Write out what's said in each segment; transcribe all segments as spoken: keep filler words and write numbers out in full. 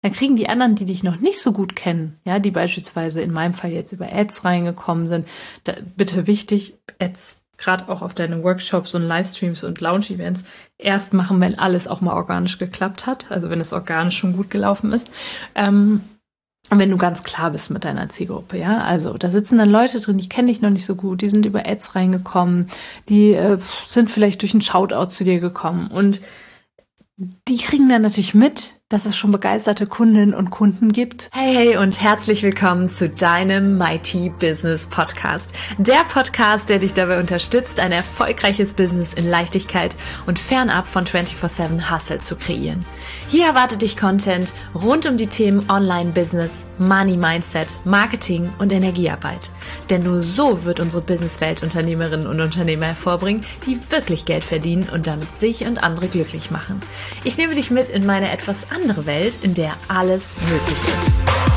dann kriegen die anderen, die dich noch nicht so gut kennen, ja, die beispielsweise in meinem Fall jetzt über Ads reingekommen sind, da, bitte wichtig, Ads gerade auch auf deine Workshops und Livestreams und Launch-Events erst machen, wenn alles auch mal organisch geklappt hat, also wenn es organisch schon gut gelaufen ist. Ähm, Und wenn du ganz klar bist mit deiner Zielgruppe, ja, also da sitzen dann Leute drin, die kenne ich noch nicht so gut, die sind über Ads reingekommen, die äh, sind vielleicht durch einen Shoutout zu dir gekommen und die kriegen dann natürlich mit, dass es schon begeisterte Kundinnen und Kunden gibt. Hey, hey und herzlich willkommen zu deinem Mighty Business Podcast. Der Podcast, der dich dabei unterstützt, ein erfolgreiches Business in Leichtigkeit und fernab von vierundzwanzig sieben Hustle zu kreieren. Hier erwartet dich Content rund um die Themen Online-Business, Money-Mindset, Marketing und Energiearbeit. Denn nur so wird unsere Businesswelt Unternehmerinnen und Unternehmer hervorbringen, die wirklich Geld verdienen und damit sich und andere glücklich machen. Ich nehme dich mit in meine etwas andere Welt, in der alles möglich ist.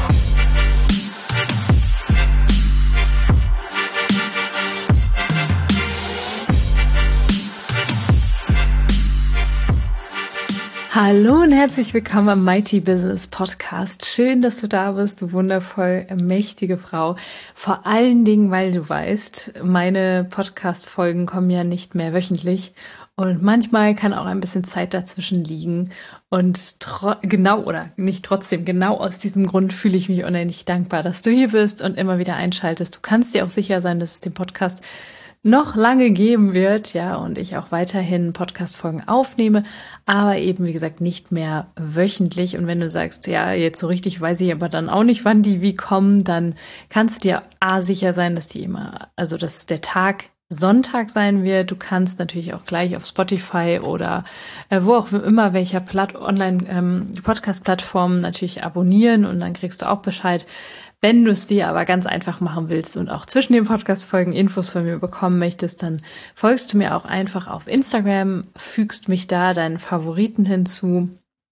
Hallo und herzlich willkommen am Mighty Business Podcast. Schön, dass du da bist, du wundervoll mächtige Frau. Vor allen Dingen, weil du weißt, meine Podcast-Folgen kommen ja nicht mehr wöchentlich. Und manchmal kann auch ein bisschen Zeit dazwischen liegen. Und tro- genau, oder nicht trotzdem, genau aus diesem Grund fühle ich mich unendlich dankbar, dass du hier bist und immer wieder einschaltest. Du kannst dir auch sicher sein, dass es den Podcast noch lange geben wird, ja, und ich auch weiterhin Podcast-Folgen aufnehme, aber eben, wie gesagt, nicht mehr wöchentlich. Und wenn du sagst, ja, jetzt so richtig weiß ich aber dann auch nicht, wann die wie kommen, dann kannst du dir A, sicher sein, dass die immer, also dass der Tag Sonntag sein wird. Du kannst natürlich auch gleich auf Spotify oder äh, wo auch immer welcher Platt Online ähm, Podcast-Plattform natürlich abonnieren und dann kriegst du auch Bescheid. Wenn du es dir aber ganz einfach machen willst und auch zwischen den Podcast-Folgen Infos von mir bekommen möchtest, dann folgst du mir auch einfach auf Instagram, fügst mich da deinen Favoriten hinzu.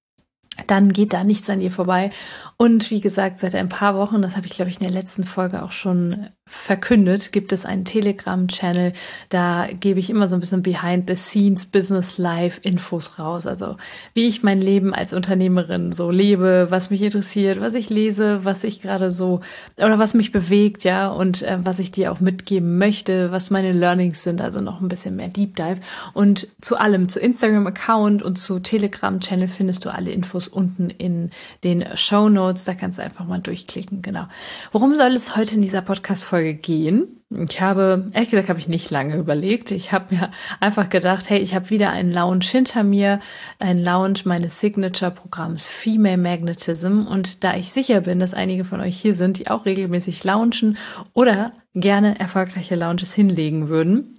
Dann geht da nichts an dir vorbei. Und wie gesagt, seit ein paar Wochen, das habe ich, glaube ich, in der letzten Folge auch schon verkündet, gibt es einen Telegram-Channel. Da gebe ich immer so ein bisschen Behind-the-Scenes, Business-Life-Infos raus. Also wie ich mein Leben als Unternehmerin so lebe, was mich interessiert, was ich lese, was ich gerade so, oder was mich bewegt, ja, und äh, was ich dir auch mitgeben möchte, was meine Learnings sind, also noch ein bisschen mehr Deep Dive. Und zu allem, zu Instagram-Account und zu Telegram-Channel findest du alle Infos unten in den Shownotes. Da kannst du einfach mal durchklicken, genau. Worum soll es heute in dieser Podcast-Folge gehen? Ich habe, ehrlich gesagt, habe ich nicht lange überlegt. Ich habe mir einfach gedacht, hey, ich habe wieder einen Launch hinter mir, einen Launch meines Signature-Programms Female Magnetism. Und da ich sicher bin, dass einige von euch hier sind, die auch regelmäßig launchen oder gerne erfolgreiche Launches hinlegen würden,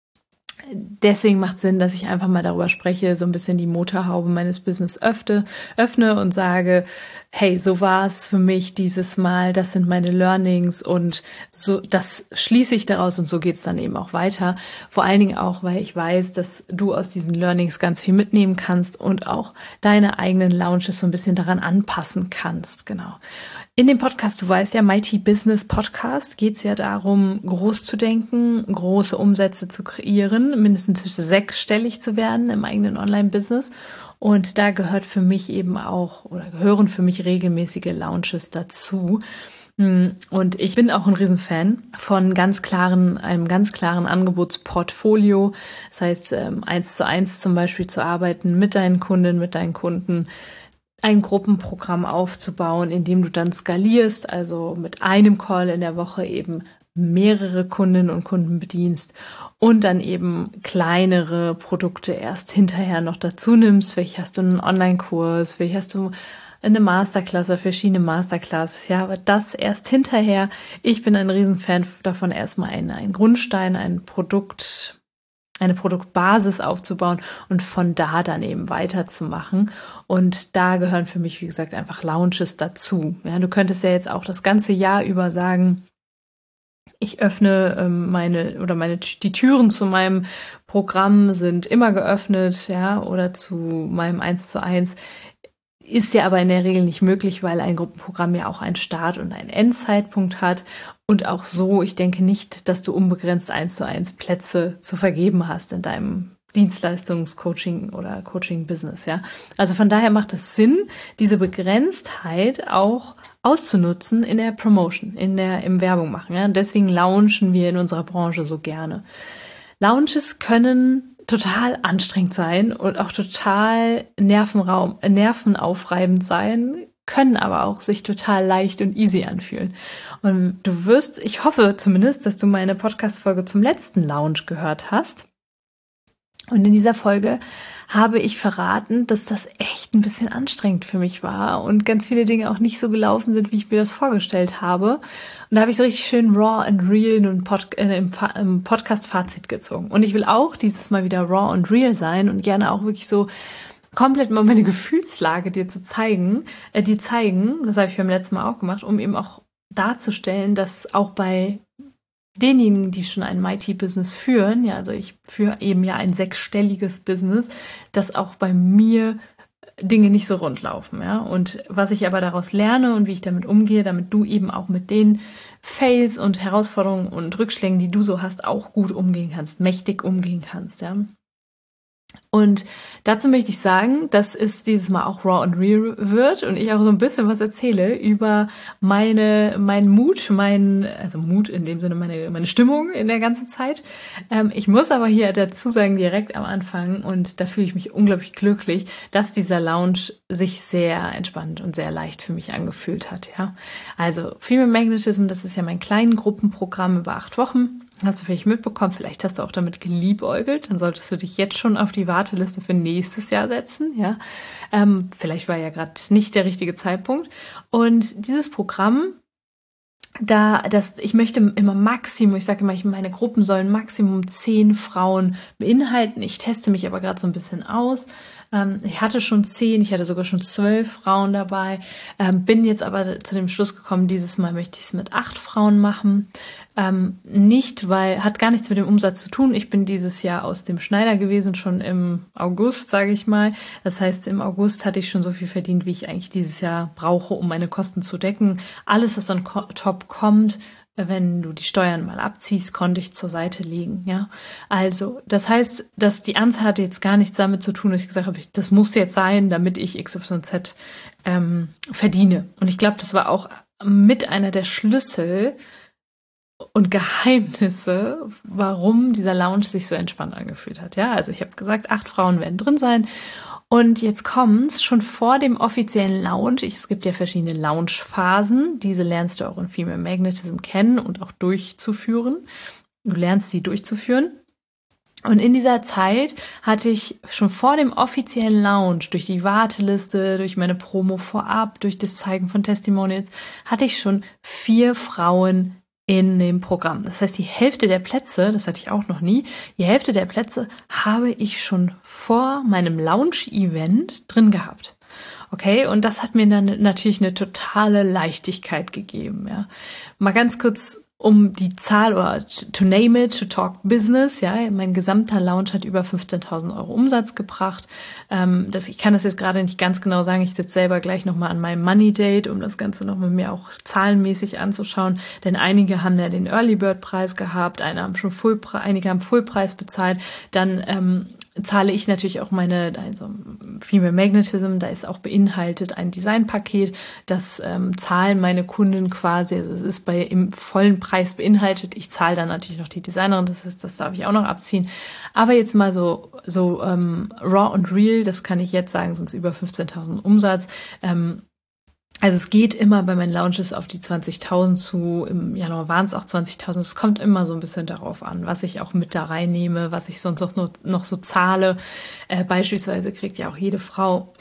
deswegen macht es Sinn, dass ich einfach mal darüber spreche, so ein bisschen die Motorhaube meines Business öffne, öffne und sage, hey, so war es für mich dieses Mal, das sind meine Learnings und so, das schließe ich daraus und so geht es dann eben auch weiter. Vor allen Dingen auch, weil ich weiß, dass du aus diesen Learnings ganz viel mitnehmen kannst und auch deine eigenen Launches so ein bisschen daran anpassen kannst, genau. In dem Podcast, du weißt ja, Mighty Business Podcast, geht es ja darum, groß zu denken, große Umsätze zu kreieren, mindestens sechsstellig zu werden im eigenen Online-Business. Und da gehört für mich eben auch, oder gehören für mich regelmäßige Launches dazu. Und ich bin auch ein Riesenfan von ganz klaren, einem ganz klaren Angebotsportfolio. Das heißt, eins zu eins zum Beispiel zu arbeiten mit deinen Kundinnen, mit deinen Kunden, ein Gruppenprogramm aufzubauen, in dem du dann skalierst, also mit einem Call in der Woche eben mehrere Kundinnen und Kunden bedienst und dann eben kleinere Produkte erst hinterher noch dazu nimmst. Vielleicht hast du einen Online-Kurs, vielleicht hast du eine Masterclass oder verschiedene Masterclasses, ja, aber das erst hinterher. Ich bin ein Riesenfan davon, erstmal einen, einen Grundstein, ein Produkt, eine Produktbasis aufzubauen und von da dann eben weiterzumachen. Und da gehören für mich, wie gesagt, einfach Launches dazu. Ja, du könntest ja jetzt auch das ganze Jahr über sagen, ich öffne ähm, meine oder meine die Türen zu meinem Programm sind immer geöffnet, ja, oder zu meinem eins zu eins. Ist ja aber in der Regel nicht möglich, weil ein Gruppenprogramm ja auch einen Start- und einen Endzeitpunkt hat. Und auch so, ich denke nicht, dass du unbegrenzt eins zu eins Plätze zu vergeben hast in deinem Dienstleistungscoaching oder Coaching-Business, ja. Also von daher macht es Sinn, diese Begrenztheit auch auszunutzen in der Promotion, in der, im Werbung machen, ja. Und deswegen launchen wir in unserer Branche so gerne. Launches können total anstrengend sein und auch total Nervenraum, nervenaufreibend sein, können aber auch sich total leicht und easy anfühlen. Und du wirst, ich hoffe zumindest, dass du meine Podcast-Folge zum letzten Launch gehört hast. Und in dieser Folge habe ich verraten, dass das echt ein bisschen anstrengend für mich war und ganz viele Dinge auch nicht so gelaufen sind, wie ich mir das vorgestellt habe. Und da habe ich so richtig schön raw and real in Pod, äh, im, im Podcast-Fazit gezogen. Und ich will auch dieses Mal wieder raw and real sein und gerne auch wirklich so komplett mal meine Gefühlslage dir zu zeigen, äh, die zeigen, das habe ich beim letzten Mal auch gemacht, um eben auch darzustellen, dass auch bei denjenigen, die schon ein Mighty-Business führen, ja, also ich führe eben ja ein sechsstelliges Business, dass auch bei mir Dinge nicht so rund laufen, ja. Und was ich aber daraus lerne und wie ich damit umgehe, damit du eben auch mit den Fails und Herausforderungen und Rückschlägen, die du so hast, auch gut umgehen kannst, mächtig umgehen kannst, ja. Und dazu möchte ich sagen, dass es dieses Mal auch raw and real wird und ich auch so ein bisschen was erzähle über meine, meinen Mut, mein, also Mut in dem Sinne, meine, meine Stimmung in der ganzen Zeit. Ähm, ich muss aber hier dazu sagen, direkt am Anfang, und da fühle ich mich unglaublich glücklich, dass dieser Launch sich sehr entspannt und sehr leicht für mich angefühlt hat, ja. Also Female Magnetism, das ist ja mein kleines Gruppenprogramm über acht Wochen. Hast du vielleicht mitbekommen, vielleicht hast du auch damit geliebäugelt, dann solltest du dich jetzt schon auf die Warteliste für nächstes Jahr setzen, ja. Ähm, vielleicht war ja gerade nicht der richtige Zeitpunkt. Und dieses Programm, da, das, ich möchte immer Maximum, ich sage immer, meine Gruppen sollen Maximum zehn Frauen beinhalten. Ich teste mich aber gerade so ein bisschen aus. Ähm, ich hatte schon zehn, ich hatte sogar schon zwölf Frauen dabei, ähm, bin jetzt aber zu dem Schluss gekommen, dieses Mal möchte ich es mit acht Frauen machen. Ähm, nicht, weil, hat gar nichts mit dem Umsatz zu tun. Ich bin dieses Jahr aus dem Schneider gewesen, schon im August, sage ich mal. Das heißt, im August hatte ich schon so viel verdient, wie ich eigentlich dieses Jahr brauche, um meine Kosten zu decken. Alles, was dann top kommt, wenn du die Steuern mal abziehst, konnte ich zur Seite legen, ja. Also, das heißt, dass die Anzahl hatte jetzt gar nichts damit zu tun, dass ich gesagt habe, das muss jetzt sein, damit ich X Y Z ähm, verdiene. Und ich glaube, das war auch mit einer der Schlüssel und Geheimnisse, warum dieser Lounge sich so entspannt angefühlt hat. Ja, also ich habe gesagt, acht Frauen werden drin sein. Und jetzt kommt's schon vor dem offiziellen Lounge. Es gibt ja verschiedene Lounge-Phasen. Diese lernst du auch in Female Magnetism kennen und auch durchzuführen. Du lernst die durchzuführen. Und in dieser Zeit hatte ich schon vor dem offiziellen Launch, durch die Warteliste, durch meine Promo vorab, durch das Zeigen von Testimonials, hatte ich schon vier Frauen in dem Programm. Das heißt, die Hälfte der Plätze, das hatte ich auch noch nie, die Hälfte der Plätze habe ich schon vor meinem Launch-Event drin gehabt. Okay, und das hat mir dann natürlich eine totale Leichtigkeit gegeben, ja. Mal ganz kurz um die Zahl oder to name it, to talk business, ja, mein gesamter Launch hat über fünfzehntausend Euro Umsatz gebracht. Ähm, das, ich kann das jetzt gerade nicht ganz genau sagen, ich sitze selber gleich nochmal an meinem Money Date, um das Ganze nochmal mir auch zahlenmäßig anzuschauen, denn einige haben ja den Early Bird Preis gehabt, einige haben schon Fullpreis, einige haben Fullpreis bezahlt, dann ähm, zahle ich natürlich auch meine, also Female Magnetism, da ist auch beinhaltet ein Designpaket, das ähm, zahlen meine Kunden quasi, also es ist bei im vollen Preis beinhaltet, ich zahle dann natürlich noch die Designerin, das heißt, das darf ich auch noch abziehen, aber jetzt mal so so ähm, raw und real, das kann ich jetzt sagen, sind es über fünfzehntausend Umsatz, ähm, also es geht immer bei meinen Launches auf die zwanzigtausend zu, im Januar waren es auch zwanzigtausend, es kommt immer so ein bisschen darauf an, was ich auch mit da reinnehme, was ich sonst auch noch, noch so zahle. Äh, beispielsweise kriegt ja auch jede Frau,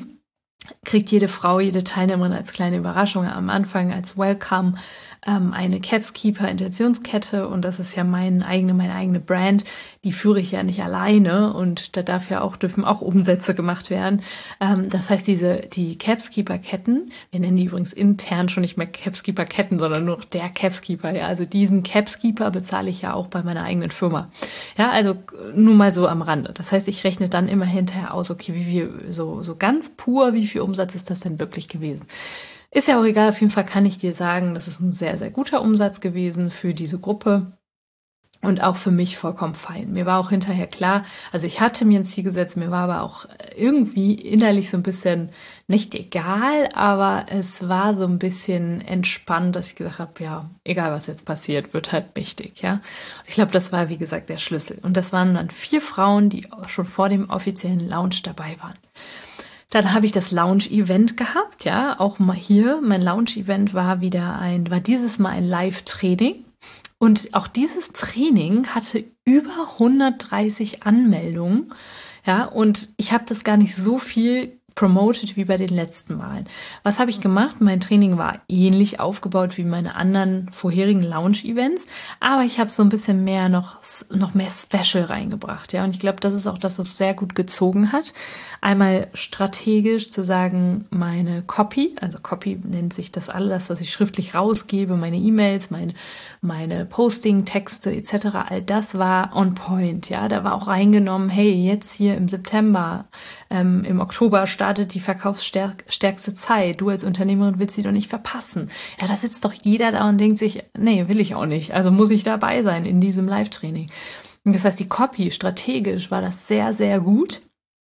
kriegt jede Frau, jede Teilnehmerin als kleine Überraschung am Anfang, als Welcome, ähm, eine Capskeeper Intentionskette, und das ist ja mein eigene, meine eigene Brand, die führe ich ja nicht alleine, und da darf ja auch, dürfen auch Umsätze gemacht werden. Ähm, das heißt, diese, die Capskeeper Ketten, wir nennen die übrigens intern schon nicht mehr Capskeeper Ketten, sondern nur noch der Capskeeper, ja, also diesen Capskeeper bezahle ich ja auch bei meiner eigenen Firma. Ja, also nur mal so am Rande. Das heißt, ich rechne dann immer hinterher aus, okay, wie viel, so, so ganz pur, wie viel Umsatz ist das denn wirklich gewesen? Ist ja auch egal, auf jeden Fall kann ich dir sagen, das ist ein sehr, sehr guter Umsatz gewesen für diese Gruppe. Und auch für mich vollkommen fein. Mir war auch hinterher klar, also ich hatte mir ein Ziel gesetzt, mir war aber auch irgendwie innerlich so ein bisschen nicht egal, aber es war so ein bisschen entspannt, dass ich gesagt habe, ja, egal was jetzt passiert, wird halt mächtig, ja. Und ich glaube, das war, wie gesagt, der Schlüssel. Und das waren dann vier Frauen, die schon vor dem offiziellen Launch dabei waren. Dann habe ich das Launch-Event gehabt, ja, auch mal hier. Mein Launch-Event war wieder ein, war dieses Mal ein Live-Training. Und auch dieses Training hatte über hundertdreißig Anmeldungen, ja, und ich habe das gar nicht so viel promoted wie bei den letzten Malen. Was habe ich gemacht? Mein Training war ähnlich aufgebaut wie meine anderen vorherigen Launch-Events, aber ich habe so ein bisschen mehr noch, noch mehr Special reingebracht, ja, und ich glaube, das ist auch das, was sehr gut gezogen hat. Einmal strategisch zu sagen, meine Copy, also Copy nennt sich das alles, was ich schriftlich rausgebe, meine E-Mails, meine, meine Posting-Texte et cetera, all das war on point, ja, da war auch reingenommen, hey, jetzt hier im September, ähm, im Oktober startet die verkaufsstärkste Zeit, du als Unternehmerin willst sie doch nicht verpassen. Ja, da sitzt doch jeder da und denkt sich, nee, will ich auch nicht, also muss ich dabei sein in diesem Live-Training. Das heißt, die Copy, strategisch war das sehr, sehr gut.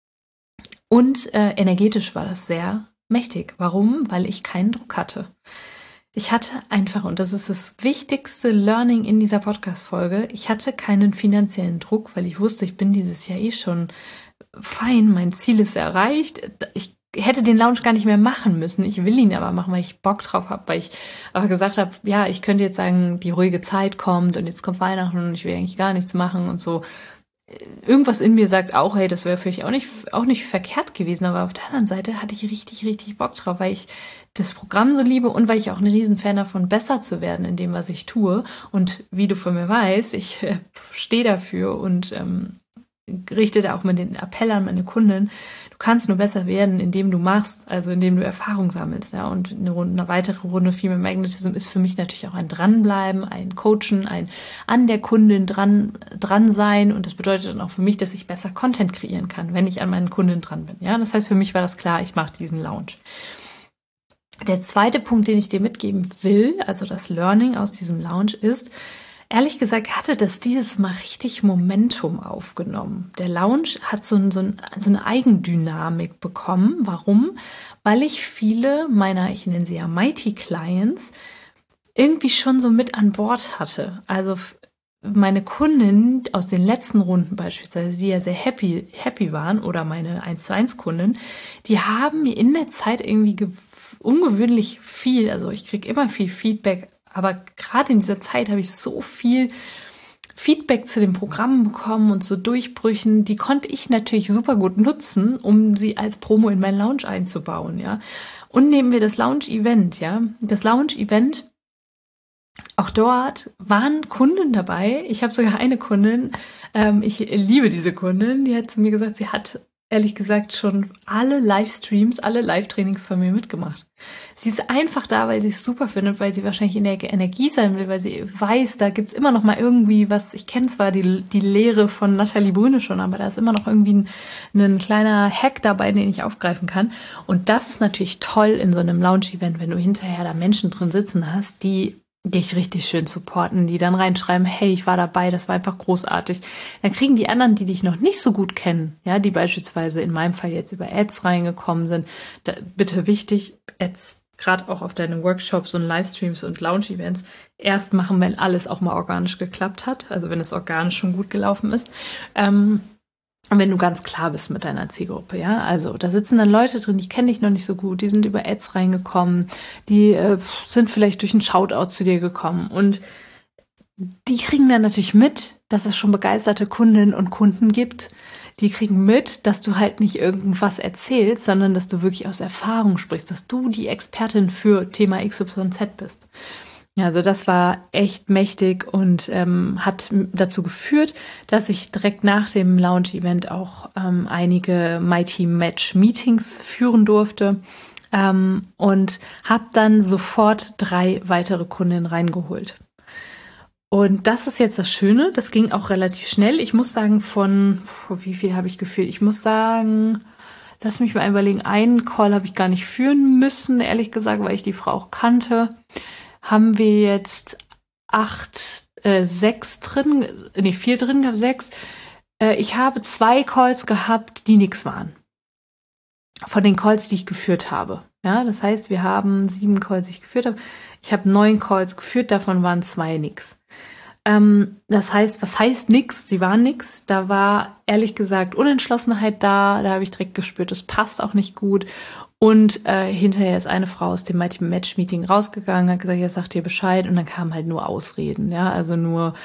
Und äh, energetisch war das sehr mächtig. Warum? Weil ich keinen Druck hatte. Ich hatte einfach, und das ist das wichtigste Learning in dieser Podcast-Folge, ich hatte keinen finanziellen Druck, weil ich wusste, ich bin dieses Jahr eh schon fein, mein Ziel ist erreicht. Ich hätte den Launch gar nicht mehr machen müssen. Ich will ihn aber machen, weil ich Bock drauf habe, weil ich aber gesagt habe, ja, ich könnte jetzt sagen, die ruhige Zeit kommt und jetzt kommt Weihnachten und ich will eigentlich gar nichts machen und so. Irgendwas in mir sagt auch, hey, das wäre für mich auch nicht, auch nicht verkehrt gewesen, aber auf der anderen Seite hatte ich richtig, richtig Bock drauf, weil ich das Programm so liebe und weil ich auch ein Riesenfan davon, besser zu werden in dem, was ich tue. Und wie du von mir weißt, ich äh, stehe dafür und ähm, richte da auch mal den Appell an meine Kunden, du kannst nur besser werden, indem du machst, also indem du Erfahrung sammelst, ja, und eine, Runde, eine weitere Runde Female Magnetism ist für mich natürlich auch ein Dranbleiben, ein Coachen, ein an der Kundin dran, dran sein, und das bedeutet dann auch für mich, dass ich besser Content kreieren kann, wenn ich an meinen Kunden dran bin, ja, das heißt, für mich war das klar, ich mache diesen Launch. Der zweite Punkt, den ich dir mitgeben will, also das Learning aus diesem Launch ist, ehrlich gesagt hatte das dieses Mal richtig Momentum aufgenommen. Der Launch hat so, ein, so, ein, so eine Eigendynamik bekommen. Warum? Weil ich viele meiner, ich nenne sie ja Mighty Clients, irgendwie schon so mit an Bord hatte. Also meine Kunden aus den letzten Runden beispielsweise, die ja sehr happy, happy waren, oder meine eins zu eins Kunden, die haben mir in der Zeit irgendwie ge- ungewöhnlich viel, also ich kriege immer viel Feedback, aber gerade in dieser Zeit habe ich so viel Feedback zu den Programmen bekommen und zu Durchbrüchen, die konnte ich natürlich super gut nutzen, um sie als Promo in mein Launch einzubauen, ja. Und nehmen wir das Launch-Event, ja. Das Launch-Event, auch dort waren Kunden dabei. Ich habe sogar eine Kundin, ähm, ich liebe diese Kundin, die hat zu mir gesagt, sie hat ehrlich gesagt schon alle Livestreams, alle Live-Trainings von mir mitgemacht. Sie ist einfach da, weil sie es super findet, weil sie wahrscheinlich in der Energie sein will, weil sie weiß, da gibt's immer noch mal irgendwie was. Ich kenne zwar die, die Lehre von Nathalie Brüne schon, aber da ist immer noch irgendwie ein, ein kleiner Hack dabei, den ich aufgreifen kann. Und das ist natürlich toll in so einem Launch-Event, wenn du hinterher da Menschen drin sitzen hast, die dich richtig schön supporten, die dann reinschreiben, hey, ich war dabei, das war einfach großartig. Dann kriegen die anderen, die dich noch nicht so gut kennen, ja, die beispielsweise in meinem Fall jetzt über Ads reingekommen sind, da, bitte wichtig, Ads gerade auch auf deine Workshops und Livestreams und Launch-Events erst machen, wenn alles auch mal organisch geklappt hat, also wenn es organisch schon gut gelaufen ist. Ähm, Und wenn du ganz klar bist mit deiner Zielgruppe, ja, also da sitzen dann Leute drin, die kennen dich noch nicht so gut, die sind über Ads reingekommen, die äh, sind vielleicht durch einen Shoutout zu dir gekommen und die kriegen dann natürlich mit, dass es schon begeisterte Kundinnen und Kunden gibt. Die kriegen mit, dass du halt nicht irgendwas erzählst, sondern dass du wirklich aus Erfahrung sprichst, dass du die Expertin für Thema X Y Z bist. Ja, also das war echt mächtig und ähm, hat dazu geführt, dass ich direkt nach dem Launch-Event auch ähm, einige Mighty Match Meetings führen durfte ähm, und habe dann sofort drei weitere Kundinnen reingeholt. Und das ist jetzt das Schöne, das ging auch relativ schnell. Ich muss sagen, von, wie viel habe ich geführt? Ich muss sagen, lass mich mal überlegen, einen Call habe ich gar nicht führen müssen, ehrlich gesagt, weil ich die Frau auch kannte. Haben wir jetzt acht äh, sechs drin, nee, vier drin, gab sechs. Äh, ich habe zwei Calls gehabt, die nix waren. Von den Calls, die ich geführt habe. Ja, das heißt, wir haben sieben Calls, die ich geführt habe. Ich habe neun Calls geführt, davon waren zwei nix. Ähm, das heißt, was heißt nix? Sie waren nix. Da war ehrlich gesagt Unentschlossenheit da. Da habe ich direkt gespürt, das passt auch nicht gut. Und äh, hinterher ist eine Frau aus dem Mighty Match Meeting rausgegangen, hat gesagt, ja, sagt ihr Bescheid. Und dann kamen halt nur Ausreden. Ja, also nur,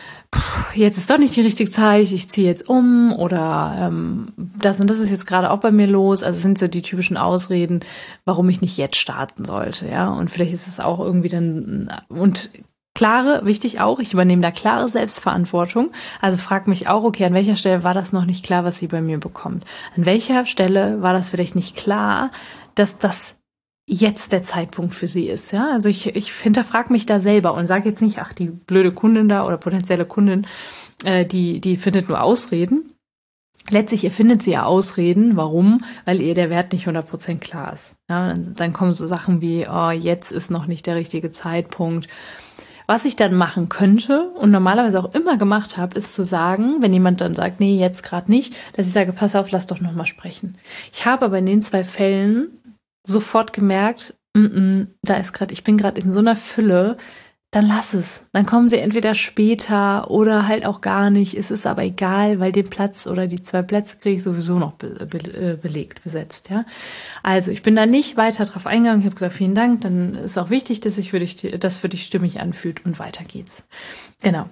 pff, jetzt ist doch nicht die richtige Zeit, ich ziehe jetzt um oder ähm, das und das ist jetzt gerade auch bei mir los. Also es sind so die typischen Ausreden, warum ich nicht jetzt starten sollte. Ja, und vielleicht ist es auch irgendwie dann und klare, wichtig auch, ich übernehme da klare Selbstverantwortung. Also frag mich auch, okay, an welcher Stelle war das noch nicht klar, was sie bei mir bekommt? An welcher Stelle war das vielleicht nicht klar, dass das jetzt der Zeitpunkt für sie ist? Ja, also ich, ich hinterfrage mich da selber und sage jetzt nicht, ach, die blöde Kundin da oder potenzielle Kundin, äh, die, die findet nur Ausreden. Letztlich erfindet sie ja Ausreden. Warum? Weil ihr der Wert nicht hundert Prozent klar ist. Ja, dann, dann kommen so Sachen wie, oh, jetzt ist noch nicht der richtige Zeitpunkt. Was ich dann machen könnte und normalerweise auch immer gemacht habe, ist zu sagen, wenn jemand dann sagt, nee, jetzt gerade nicht, dass ich sage, pass auf, lass doch nochmal sprechen. Ich habe aber in den zwei Fällen sofort gemerkt, m-m, da ist gerade, ich bin gerade in so einer Fülle, dann lass es. Dann kommen sie entweder später oder halt auch gar nicht. Es ist aber egal, weil den Platz oder die zwei Plätze kriege ich sowieso noch be- be- belegt, besetzt. Ja. Also ich bin da nicht weiter drauf eingegangen. Ich habe gesagt, vielen Dank. Dann ist auch wichtig, dass sich für dich, das für dich stimmig anfühlt und weiter geht's. Genau.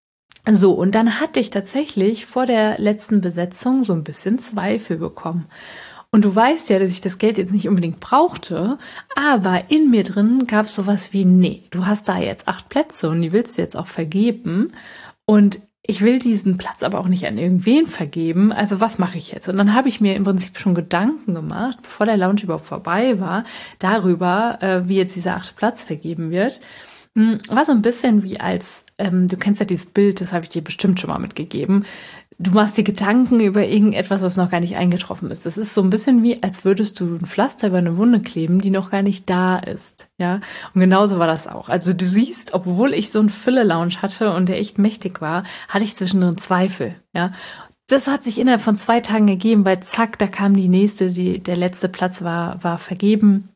So, und dann hatte ich tatsächlich vor der letzten Besetzung so ein bisschen Zweifel bekommen. Und du weißt ja, dass ich das Geld jetzt nicht unbedingt brauchte, aber in mir drin gab es sowas wie, nee, du hast da jetzt acht Plätze und die willst du jetzt auch vergeben und ich will diesen Platz aber auch nicht an irgendwen vergeben, also was mache ich jetzt? Und dann habe ich mir im Prinzip schon Gedanken gemacht, bevor der Lounge überhaupt vorbei war, darüber, äh, wie jetzt dieser achte Platz vergeben wird. War so ein bisschen wie als, ähm, du kennst ja dieses Bild, das habe ich dir bestimmt schon mal mitgegeben, du machst dir Gedanken über irgendetwas, was noch gar nicht eingetroffen ist. Das ist so ein bisschen wie, als würdest du ein Pflaster über eine Wunde kleben, die noch gar nicht da ist. Ja, und genauso war das auch. Also du siehst, obwohl ich so einen Fülle-Lounge hatte und der echt mächtig war, hatte ich zwischendrin Zweifel. Ja, das hat sich innerhalb von zwei Tagen ergeben, weil zack, da kam die nächste, die, der letzte Platz war, war vergeben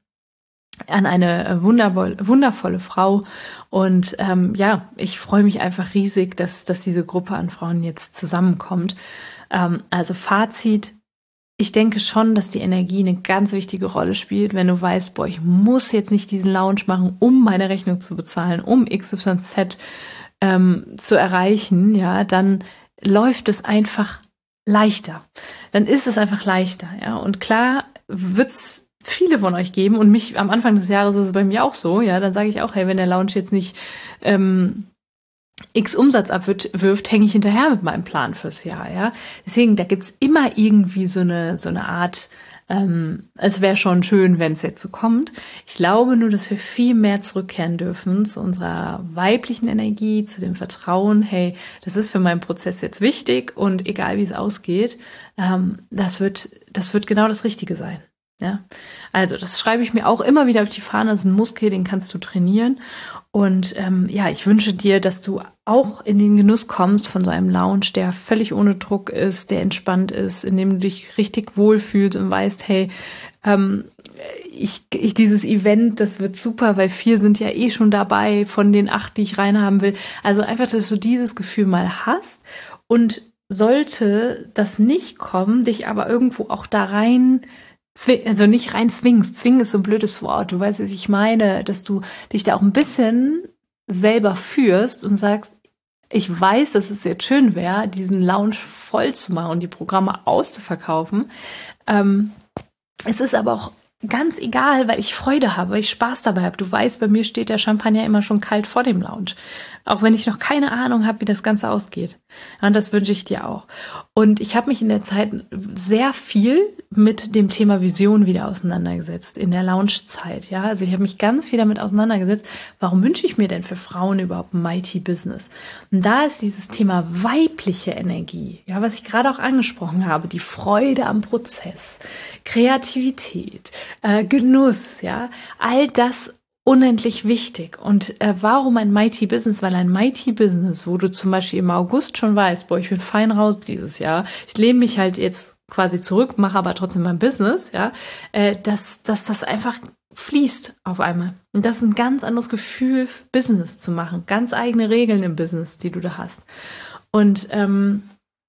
an eine wundervolle, wundervolle Frau. Und ähm, ja, ich freue mich einfach riesig, dass, dass diese Gruppe an Frauen jetzt zusammenkommt. Ähm, also Fazit, ich denke schon, dass die Energie eine ganz wichtige Rolle spielt, wenn du weißt, boah, ich muss jetzt nicht diesen Lounge machen, um meine Rechnung zu bezahlen, um X Y Z ähm, zu erreichen, ja, dann läuft es einfach leichter. Dann ist es einfach leichter, ja. Und klar wird's viele von euch geben und mich am Anfang des Jahres ist es bei mir auch so, ja, dann sage ich auch, hey, wenn der Lounge jetzt nicht ähm, X Umsatz abwirft, hänge ich hinterher mit meinem Plan fürs Jahr, ja. Deswegen, da gibt's immer irgendwie so eine so eine Art, ähm, es wäre schon schön, wenn es jetzt so kommt. Ich glaube nur, dass wir viel mehr zurückkehren dürfen zu unserer weiblichen Energie, zu dem Vertrauen, hey, das ist für meinen Prozess jetzt wichtig und egal wie es ausgeht, ähm, das wird, das wird genau das Richtige sein. Ja, also das schreibe ich mir auch immer wieder auf die Fahne. Das ist ein Muskel, den kannst du trainieren. Und ähm, ja, ich wünsche dir, dass du auch in den Genuss kommst von so einem Lounge, der völlig ohne Druck ist, der entspannt ist, in dem du dich richtig wohlfühlst und weißt, hey, ähm, ich, ich dieses Event, das wird super, weil vier sind ja eh schon dabei von den acht, die ich reinhaben will. Also einfach, dass du dieses Gefühl mal hast und sollte das nicht kommen, dich aber irgendwo auch da rein also nicht rein zwingst. Zwingen ist so ein blödes Wort. Du weißt, was ich meine, dass du dich da auch ein bisschen selber führst und sagst, ich weiß, dass es jetzt schön wäre, diesen Lounge voll zu machen und die Programme auszuverkaufen. Ähm, es ist aber auch ganz egal, weil ich Freude habe, weil ich Spaß dabei habe. Du weißt, bei mir steht der Champagner immer schon kalt vor dem Lounge. Auch wenn ich noch keine Ahnung habe, wie das Ganze ausgeht. Ja, und das wünsche ich dir auch. Und ich habe mich in der Zeit sehr viel mit dem Thema Vision wieder auseinandergesetzt, in der Lounge-Zeit. Ja, also ich habe mich ganz viel damit auseinandergesetzt, warum wünsche ich mir denn für Frauen überhaupt ein Mighty Business? Und da ist dieses Thema weibliche Energie, ja, was ich gerade auch angesprochen habe, die Freude am Prozess, Kreativität, äh, Genuss, ja, all das unendlich wichtig. Und äh, warum ein Mighty Business? Weil ein Mighty Business, wo du zum Beispiel im August schon weißt, boah, ich bin fein raus dieses Jahr, ich lehne mich halt jetzt quasi zurück, mache aber trotzdem mein Business, ja, äh, dass, dass das einfach fließt auf einmal. Und das ist ein ganz anderes Gefühl, Business zu machen, ganz eigene Regeln im Business, die du da hast. Und ähm,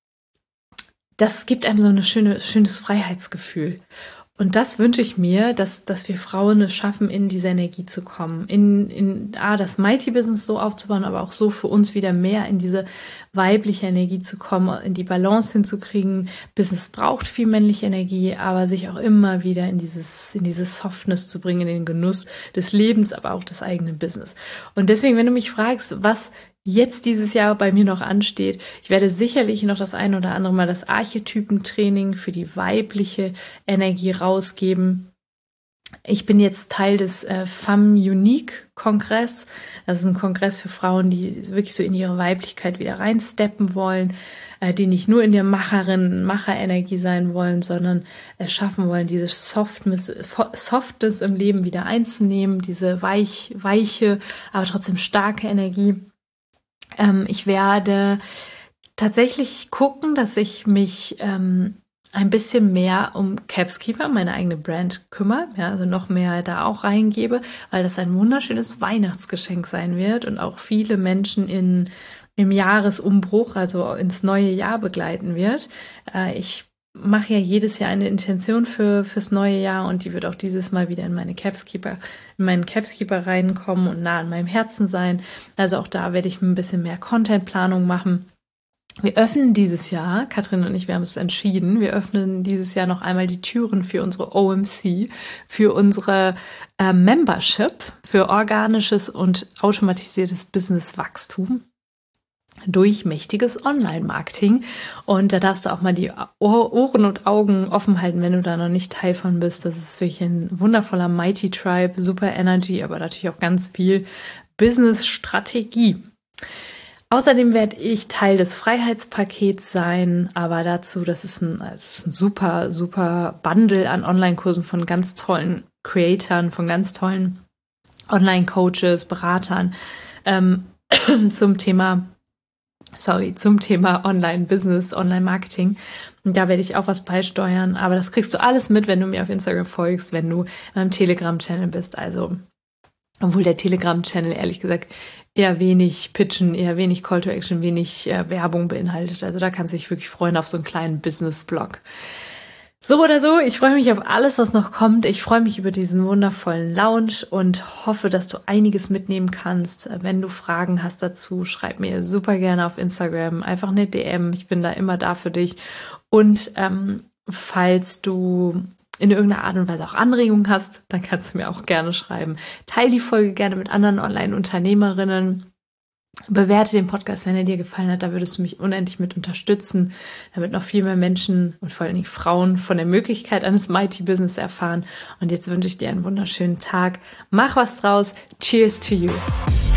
das gibt einem so ein schöne, schönes Freiheitsgefühl. Und das wünsche ich mir, dass, dass wir Frauen es schaffen, in diese Energie zu kommen, in, in ah, das Mighty Business so aufzubauen, aber auch so für uns wieder mehr in diese weibliche Energie zu kommen, in die Balance hinzukriegen. Business braucht viel männliche Energie, aber sich auch immer wieder in dieses, in diese Softness zu bringen, in den Genuss des Lebens, aber auch des eigenen Business. Und deswegen, wenn du mich fragst, was jetzt dieses Jahr bei mir noch ansteht. Ich werde sicherlich noch das ein oder andere Mal das Archetypentraining für die weibliche Energie rausgeben. Ich bin jetzt Teil des äh, Femme Unique Kongress. Das ist ein Kongress für Frauen, die wirklich so in ihre Weiblichkeit wieder reinsteppen wollen, äh, die nicht nur in der Macherin, Macherenergie sein wollen, sondern es schaffen wollen, diese Softness, Softness im Leben wieder einzunehmen, diese weich, weiche, aber trotzdem starke Energie. Ähm, ich werde tatsächlich gucken, dass ich mich ähm, ein bisschen mehr um Capskeeper, meine eigene Brand, kümmere, ja, also noch mehr da auch reingebe, weil das ein wunderschönes Weihnachtsgeschenk sein wird und auch viele Menschen in, im Jahresumbruch, also ins neue Jahr begleiten wird. Äh, ich mache ja jedes Jahr eine Intention für fürs neue Jahr und die wird auch dieses Mal wieder in meine Capskeeper, in meinen Capskeeper reinkommen und nah an meinem Herzen sein. Also auch da werde ich ein bisschen mehr Contentplanung machen. Wir öffnen dieses Jahr, Katrin und ich, wir haben es entschieden, wir öffnen dieses Jahr noch einmal die Türen für unsere O M C, für unsere äh, Membership, für organisches und automatisiertes Business-Wachstum durch mächtiges Online-Marketing. Und da darfst du auch mal die Ohren und Augen offen halten, wenn du da noch nicht Teil von bist. Das ist wirklich ein wundervoller Mighty Tribe, super Energy, aber natürlich auch ganz viel Business-Strategie. Außerdem werde ich Teil des Freiheitspakets sein, aber dazu, das ist ein, das ist ein super, super Bundle an Online-Kursen von ganz tollen Creatoren, von ganz tollen Online-Coaches, Beratern ähm, zum Thema Sorry, zum Thema Online-Business, Online-Marketing. Und da werde ich auch was beisteuern. Aber das kriegst du alles mit, wenn du mir auf Instagram folgst, wenn du in meinem Telegram-Channel bist. Also, obwohl der Telegram-Channel ehrlich gesagt eher wenig Pitchen, eher wenig Call to Action, wenig äh, Werbung beinhaltet. Also da kannst du dich wirklich freuen auf so einen kleinen Business-Blog. So oder so, ich freue mich auf alles, was noch kommt. Ich freue mich über diesen wundervollen Lounge und hoffe, dass du einiges mitnehmen kannst. Wenn du Fragen hast dazu, schreib mir super gerne auf Instagram. Einfach eine D M, ich bin da immer da für dich. Und ähm, falls du in irgendeiner Art und Weise auch Anregungen hast, dann kannst du mir auch gerne schreiben. Teil die Folge gerne mit anderen Online-Unternehmerinnen. Bewerte den Podcast, wenn er dir gefallen hat, da würdest du mich unendlich mit unterstützen, damit noch viel mehr Menschen und vor allen Dingen Frauen von der Möglichkeit eines Mighty Business erfahren. Und jetzt wünsche ich dir einen wunderschönen Tag. Mach was draus. Cheers to you.